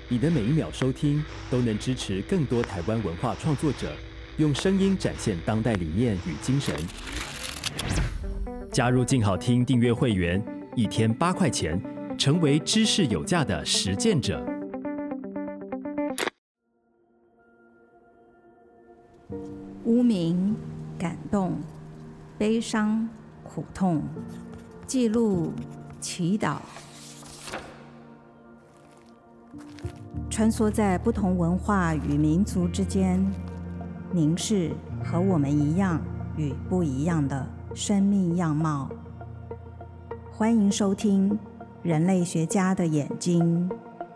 你的每一秒收听都能支持更多台湾文化创作者，用声音展现当代理念与精神。加入静好听订阅会员，1天8块钱，成为知识有价的实践者。 污名、感动、悲伤、苦痛，记录、祈祷，穿梭在不同文化与民族之间，凝视和我们一样与不一样的生命样貌。欢迎收听《人类学家的眼睛》。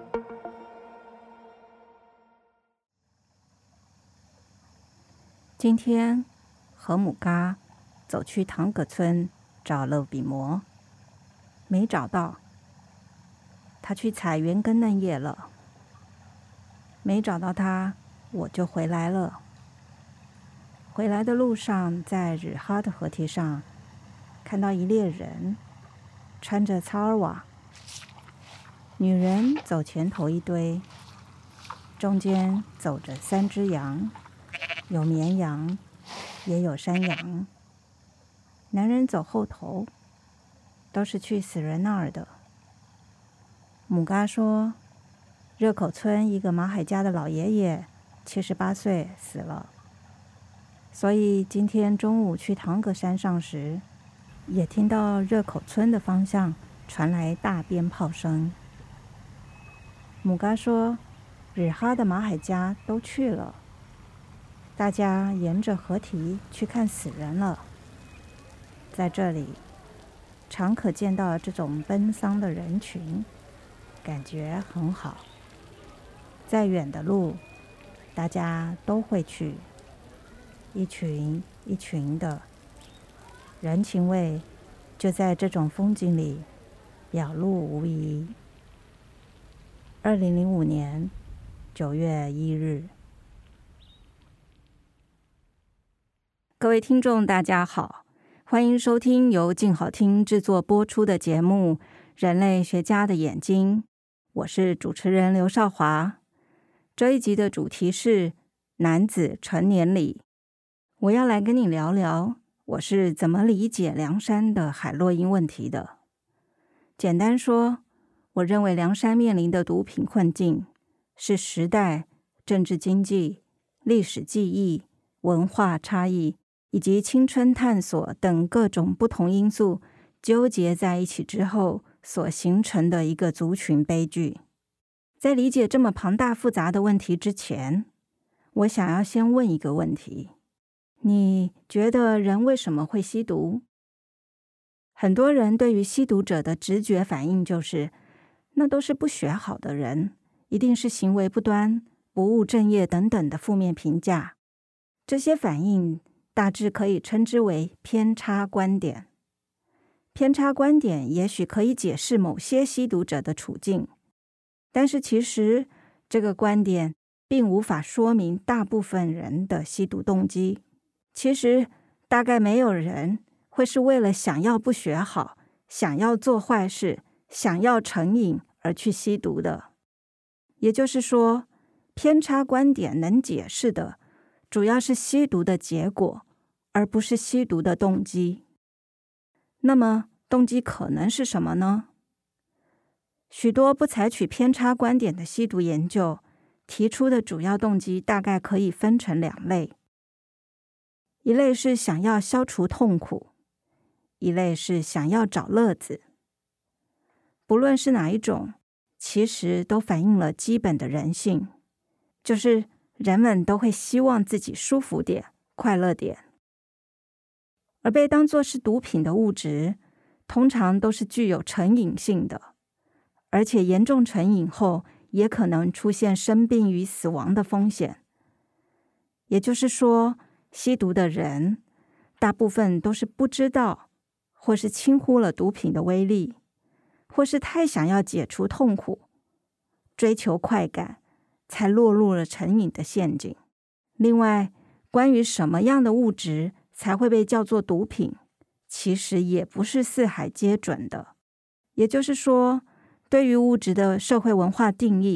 今天和母嘎走去唐葛村找勒比摩，没找到。他去采圆根嫩叶了，没找到他，我就回来了。回来的路上，在日哈的河堤上看到一列人，穿着草尔瓦，女人走前头一堆，中间走着3只羊，有绵羊，也有山羊。男人走后头，都是去死人那儿的。母嘎说，热口村一个马海家的老爷爷78岁死了，所以今天中午去唐葛山上时，也听到热口村的方向传来大鞭炮声。母嘎说，日哈的马海家都去了，大家沿着河堤去看死人了。在这里常可见到这种奔丧的人群，感觉很好。再远的路大家都会去，一群一群的，人情味就在这种风景里表露无遗。2005年9月1日。各位听众大家好，欢迎收听由静好听制作播出的节目《人类学家的眼睛》，我是主持人刘少华。这一集的主题是男子成年礼。我要来跟你聊聊我是怎么理解凉山的海洛因问题的。简单说，我认为凉山面临的毒品困境是时代、政治经济、历史记忆、文化差异以及青春探索等各种不同因素纠结在一起之后所形成的一个族群悲剧。在理解这么庞大复杂的问题之前，我想要先问一个问题：你觉得人为什么会吸毒？很多人对于吸毒者的直觉反应就是，那都是不学好的人，一定是行为不端、不务正业等等的负面评价。这些反应大致可以称之为偏差观点。偏差观点也许可以解释某些吸毒者的处境，但是其实这个观点并无法说明大部分人的吸毒动机。其实大概没有人会是为了想要不学好、想要做坏事、想要成瘾而去吸毒的。也就是说，偏差观点能解释的主要是吸毒的结果，而不是吸毒的动机。那么动机可能是什么呢？许多不采取偏差观点的吸毒研究提出的主要动机大概可以分成2类。一类是想要消除痛苦，一类是想要找乐子。不论是哪一种，其实都反映了基本的人性，就是人们都会希望自己舒服点、快乐点。而被当作是毒品的物质，通常都是具有成瘾性的，而且严重成瘾后也可能出现生病与死亡的风险。也就是说，吸毒的人大部分都是不知道，或是轻忽了毒品的威力，或是太想要解除痛苦，追求快感，才落入了成瘾的陷阱。另外，关于什么样的物质才会被叫做毒品，其实也不是四海皆准的。也就是说，对于物质的社会文化定义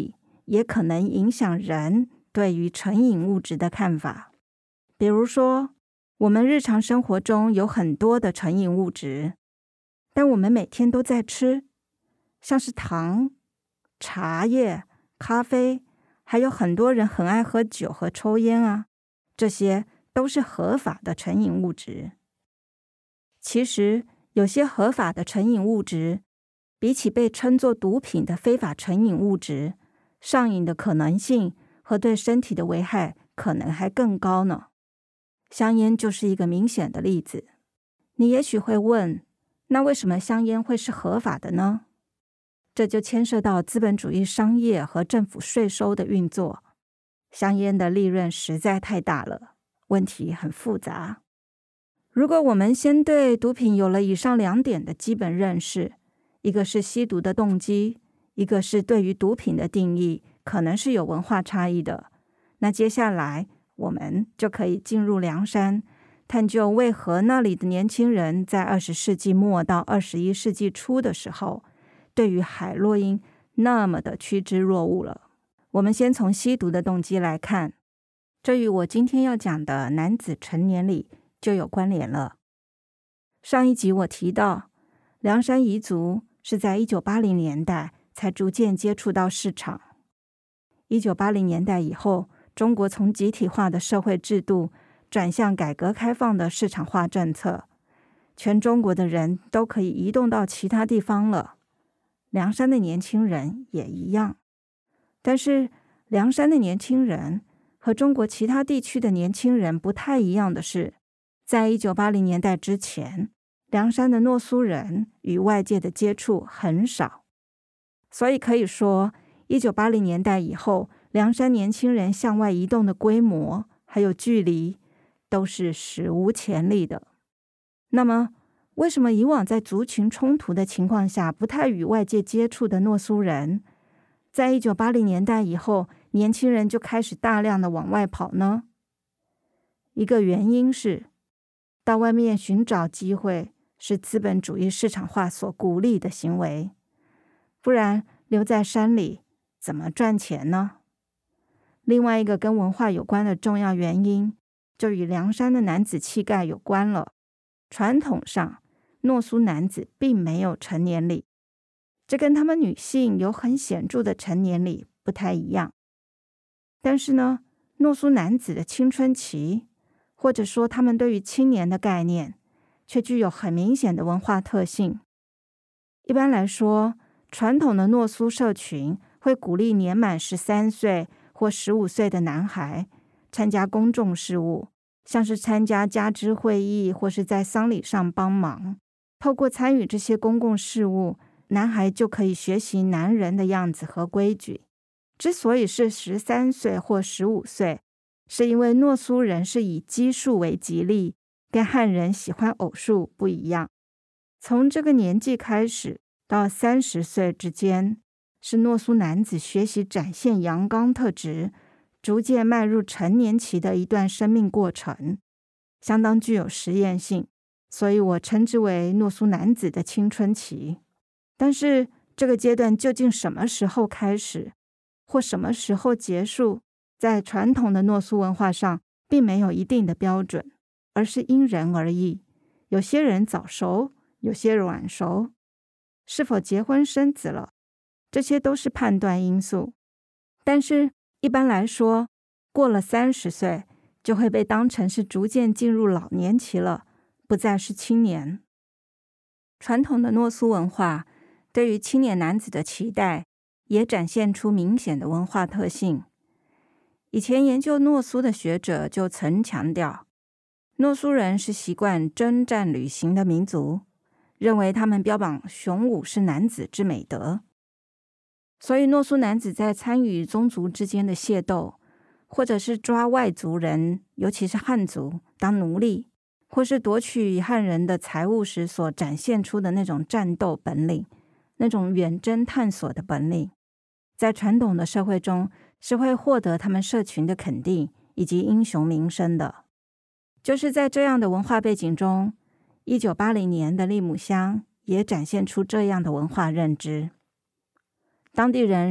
也可能影响人对于成瘾物质的看法。比如说，我们日常生活中有很多的成瘾物质，但我们每天都在吃，像是糖、茶叶、咖啡，还有很多人很爱喝酒和抽烟啊，这些都是合法的成瘾物质。其实，有些合法的成瘾物质，比起被称作毒品的非法成瘾物质，上瘾的可能性和对身体的危害可能还更高呢。香烟就是一个明显的例子。你也许会问，那为什么香烟会是合法的呢？这就牵涉到资本主义商业和政府税收的运作。香烟的利润实在太大了，问题很复杂。如果我们先对毒品有了以上2点的基本认识，一个是吸毒的动机，一个是对于毒品的定义，可能是有文化差异的。那接下来我们就可以进入凉山，探究为何那里的年轻人在20世纪末到21世纪初的时候，对于海洛因那么的趋之若鹜了。我们先从吸毒的动机来看，这与我今天要讲的男子成年礼就有关联了。上一集我提到，凉山彝族是在1980年代才逐渐接触到市场。1980年代以后，中国从集体化的社会制度转向改革开放的市场化政策，全中国的人都可以移动到其他地方了，凉山的年轻人也一样。但是凉山的年轻人和中国其他地区的年轻人不太一样的是，在1980年代之前，凉山的诺苏人与外界的接触很少，所以可以说1980年代以后，凉山年轻人向外移动的规模还有距离都是史无前例的。那么为什么以往在族群冲突的情况下不太与外界接触的诺苏人，在1980年代以后，年轻人就开始大量的往外跑呢？一个原因是，到外面寻找机会是资本主义市场化所鼓励的行为，不然留在山里怎么赚钱呢？另外一个跟文化有关的重要原因，就与凉山的男子气概有关了。传统上，诺苏男子并没有成年礼，这跟他们女性有很显著的成年礼不太一样。但是呢，诺苏男子的青春期，或者说他们对于青年的概念，却具有很明显的文化特性。一般来说，传统的诺苏社群会鼓励年满13岁或15岁的男孩参加公众事务，像是参加家支会议或是在丧礼上帮忙。透过参与这些公共事务，男孩就可以学习男人的样子和规矩。之所以是13岁或15岁，是因为诺苏人是以奇数为吉利，跟汉人喜欢偶数不一样。从这个年纪开始到30岁之间，是诺苏男子学习展现阳刚特质，逐渐迈入成年期的一段生命过程，相当具有实验性，所以我称之为诺苏男子的青春期。但是这个阶段究竟什么时候开始，或什么时候结束，在传统的诺苏文化上并没有一定的标准，而是因人而异。有些人早熟，有些晚熟，是否结婚生子了，这些都是判断因素。但是一般来说，过了30岁就会被当成是逐渐进入老年期了，不再是青年。传统的诺苏文化对于青年男子的期待也展现出明显的文化特性。以前研究诺苏的学者就曾强调，诺苏人是习惯征战旅行的民族，认为他们标榜雄武是男子之美德。所以诺苏男子在参与宗族之间的械斗，或者是抓外族人，尤其是汉族当奴隶，或是夺取汉人的财物时所展现出的那种战斗本领，那种远征探索的本领，在传统的社会中是会获得他们社群的肯定以及英雄名声的。就是在这样的文化背景中，1980年的利姆乡也展现出这样的文化认知。当地人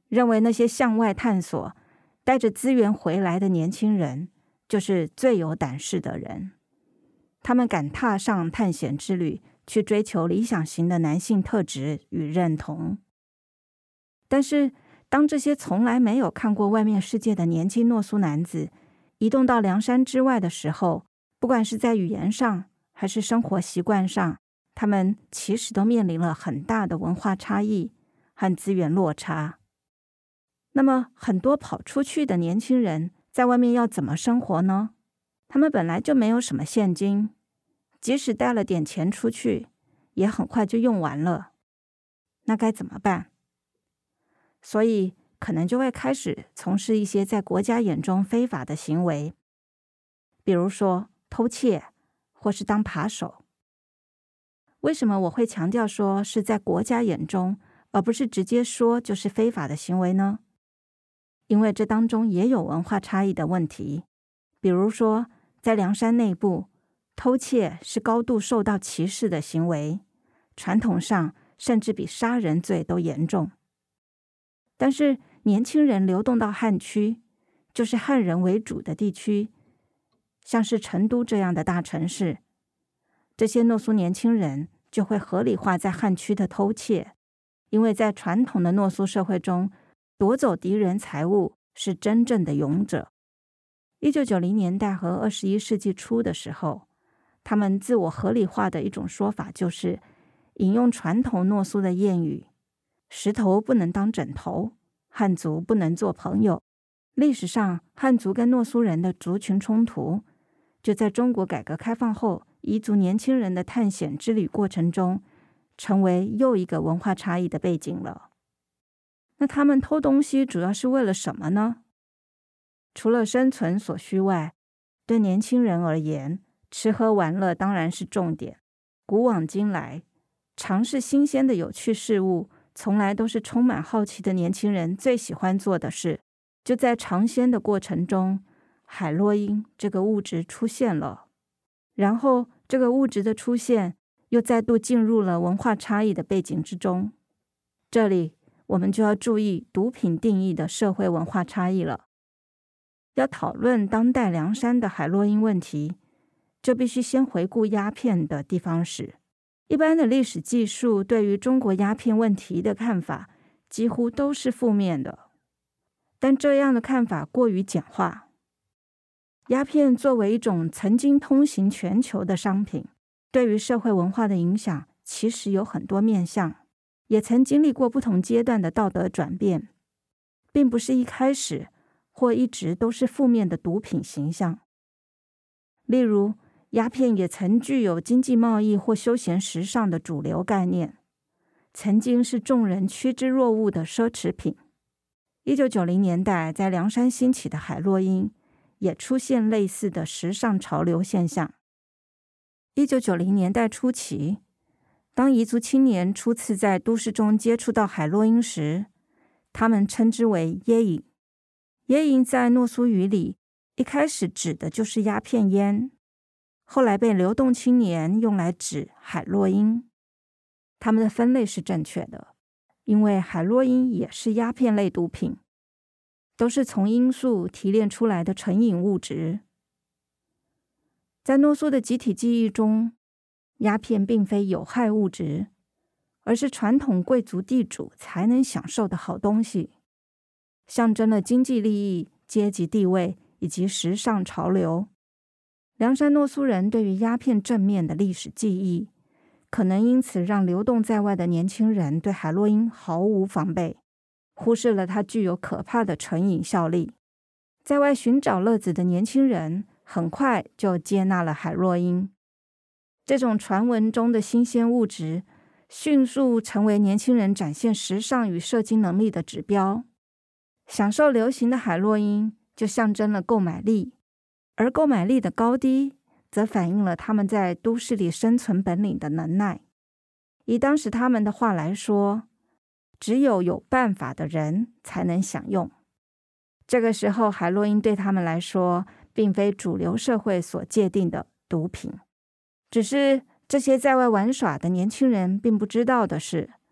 认为那些向外探索、带着资源回来的年轻人就是最有胆识的人。他们敢踏上探险之旅，去追求理想型的男性特质与认同。但是当这些从来没有看过外面世界的年轻诺苏男子移动到梁山之外的时候，不管是在语言上还是生活习惯上，他们其实都面临了很大的文化差异和资源落差。那么很多跑出去的年轻人在外面要怎么生活呢？他们本来就没有什么现金，即使带了点钱出去，也很快就用完了。那该怎么办？所以可能就会开始从事一些在国家眼中非法的行为，比如说偷窃或是当扒手。为什么我会强调说是在国家眼中，而不是直接说就是非法的行为呢？因为这当中也有文化差异的问题。比如说在梁山内部，偷窃是高度受到歧视的行为，传统上甚至比杀人罪都严重。但是年轻人流动到汉区，就是汉人为主的地区，像是成都这样的大城市，这些诺苏年轻人就会合理化在汉区的偷窃，因为在传统的诺苏社会中，夺走敌人财物是真正的勇者。1990年代和21世纪初的时候，他们自我合理化的一种说法就是引用传统诺苏的谚语：石头不能当枕头，汉族不能做朋友。历史上汉族跟诺苏人的族群冲突，就在中国改革开放后彝族年轻人的探险之旅过程中，成为又一个文化差异的背景了。那他们偷东西主要是为了什么呢？除了生存所需外，对年轻人而言，吃喝玩乐当然是重点。古往今来，尝试新鲜的有趣事物从来都是充满好奇的年轻人最喜欢做的事。就在尝鲜的过程中，海洛因这个物质出现了，然后这个物质的出现又再度进入了文化差异的背景之中。这里我们就要注意毒品定义的社会文化差异了。要讨论当代梁山的海洛因问题，就必须先回顾鸦片的地方史。一般的历史技术对于中国鸦片问题的看法几乎都是负面的，但这样的看法过于简化。鸦片作为一种曾经通行全球的商品，对于社会文化的影响其实有很多面向，也曾经历过不同阶段的道德转变，并不是一开始或一直都是负面的毒品形象。例如，鸦片也曾具有经济贸易或休闲时尚的主流概念，曾经是众人趋之若鹜的奢侈品。1990年代在梁山兴起的海洛因也出现类似的时尚潮流现象。1990年代初期，当彝族青年初次在都市中接触到海洛因时，他们称之为耶瘾。耶瘾在诺苏语里一开始指的就是鸦片烟，后来被流动青年用来指海洛因。他们的分类是正确的，因为海洛因也是鸦片类毒品，都是从罂粟提炼出来的成瘾物质。在诺苏的集体记忆中，鸦片并非有害物质，而是传统贵族地主才能享受的好东西，象征了经济利益、阶级地位以及时尚潮流。梁山诺苏人对于鸦片正面的历史记忆，可能因此让流动在外的年轻人对海洛因毫无防备，忽视了它具有可怕的成瘾效力。在外寻找乐子的年轻人很快就接纳了海洛因。这种传闻中的新鲜物质迅速成为年轻人展现时尚与社经能力的指标。享受流行的海洛因就象征了购买力，而购买力的高低则反映了他们在都市里生存本领的能耐。以当时他们的话来说，只有有办法的人才能享用。这个时候，海洛因对他们来说并非主流社会所界定的毒品。只是这些在外玩耍的年轻人并不知道的是，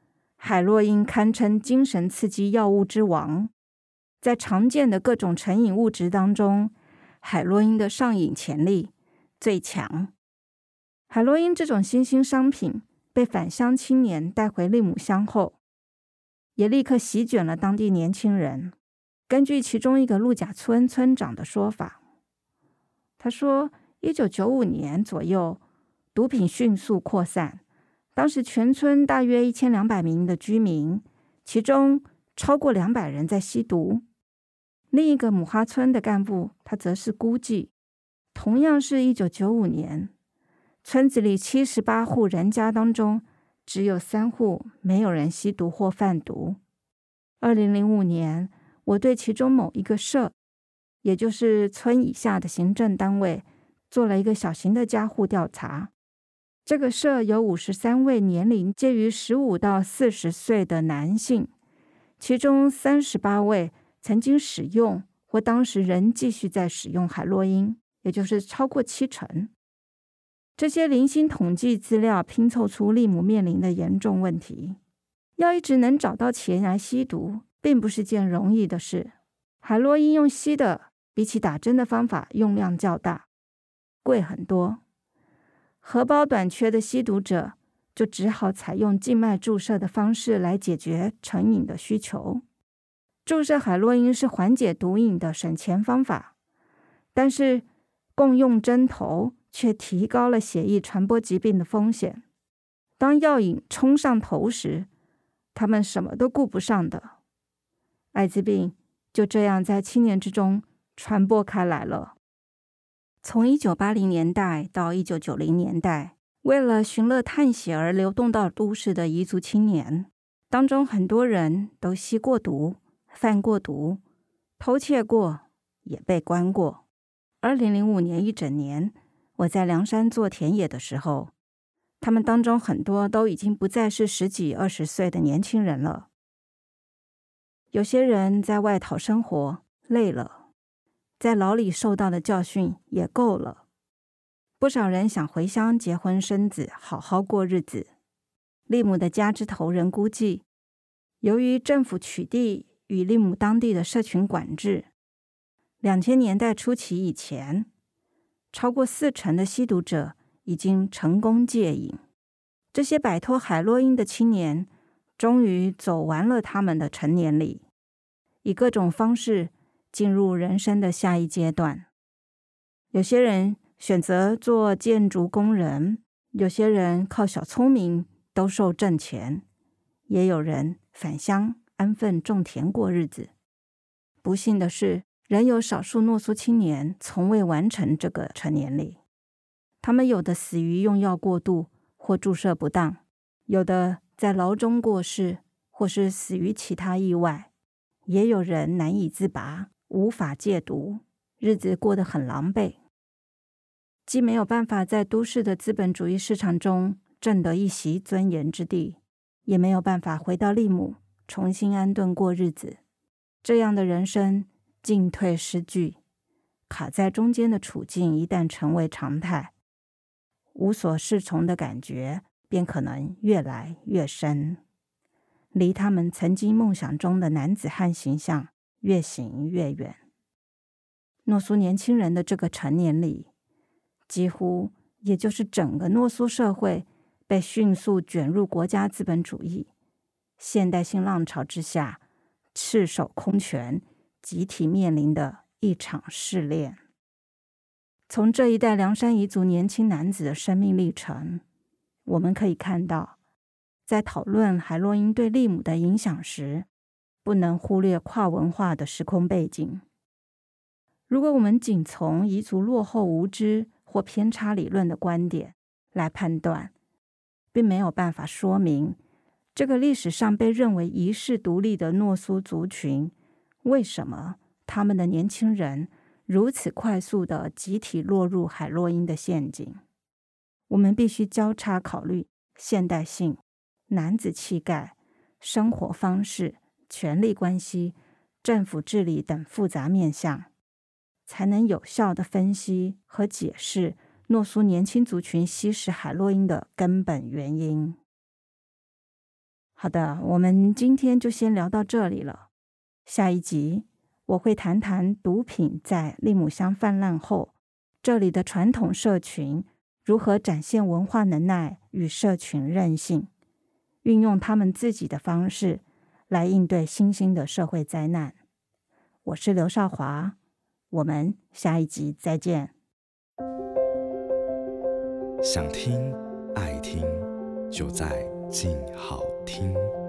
海洛因堪称精神刺激药物之王，在常见的各种成瘾物质当中，海洛因的上瘾潜力最强。海洛因这种新兴商品被返乡青年带回利姆乡后，也立刻席卷了当地年轻人。根据其中一个鹿甲村村长的说法，他说1995年左右，毒品迅速扩散，当时全村大约1200名的居民，其中超过200人在吸毒。另一个姆哈村的干部，他则是估计，同样是1995年，村子里78户人家当中，只有3户没有人吸毒或贩毒。2005年，我对其中某一个社，也就是村以下的行政单位，做了一个小型的家户调查。这个社有53位年龄介于15到40岁的男性，其中38位曾经使用或当时仍继续在使用海洛因，也就是超过70%。这些零星统计资料拼凑出利姆面临的严重问题。要一直能找到钱来吸毒，并不是件容易的事。海洛因用吸的，比起打针的方法用量较大，贵很多。荷包短缺的吸毒者就只好采用静脉注射的方式来解决成瘾的需求。注射海洛因是缓解毒瘾的省钱方法，但是共用针头却提高了血液传播疾病的风险。当药瘾冲上头时，他们什么都顾不上的。艾滋病就这样在7年之中传播开来了。从1980年代到1990年代，为了寻乐探险而流动到都市的彝族青年，当中很多人都吸过毒、贩过毒、偷窃过，也被关过。2005年一整年，我在凉山做田野的时候，他们当中很多都已经不再是10几20岁的年轻人了。有些人在外讨生活，累了，在牢里受到的教训也够了。不少人想回乡结婚生子，好好过日子。利姆的家之头人估计，由于政府取缔与利姆当地的社群管制，2000年代初期以前，超过40%的吸毒者已经成功戒瘾。这些摆脱海洛因的青年，终于走完了他们的成年礼，以各种方式进入人生的下一阶段。有些人选择做建筑工人，有些人靠小聪明兜售挣钱，也有人返乡安分种田过日子。不幸的是，仍有少数诺苏青年从未完成这个成年礼。他们有的死于用药过度或注射不当，有的在牢中过世，或是死于其他意外，也有人难以自拔，无法戒毒，日子过得很狼狈。既没有办法在都市的资本主义市场中挣得一席尊严之地，也没有办法回到利姆重新安顿过日子。这样的人生进退失据，卡在中间的处境一旦成为常态，无所适从的感觉便可能越来越深，离他们曾经梦想中的男子汉形象越行越远。诺苏年轻人的这个成年礼，几乎也就是整个诺苏社会被迅速卷入国家资本主义现代性浪潮之下，赤手空拳集体面临的一场试炼。从这一代凉山彝族年轻男子的生命历程，我们可以看到，在讨论海洛因对利姆的影响时，不能忽略跨文化的时空背景。如果我们仅从彝族落后无知或偏差理论的观点来判断，并没有办法说明这个历史上被认为遗世独立的诺苏族群，为什么他们的年轻人如此快速地集体落入海洛因的陷阱。我们必须交叉考虑现代性、男子气概、生活方式、权力关系、政府治理等复杂面向，才能有效地分析和解释诺苏年轻族群吸食海洛因的根本原因。 好的，我们今天就先聊到这里了。下一集我会谈谈毒品在利姆乡泛滥后，这里的传统社群如何展现文化能耐与社群韧性，运用他们自己的方式来应对新兴的社会灾难。我是刘少华，我们下一集再见。 想听爱听，就在静好听。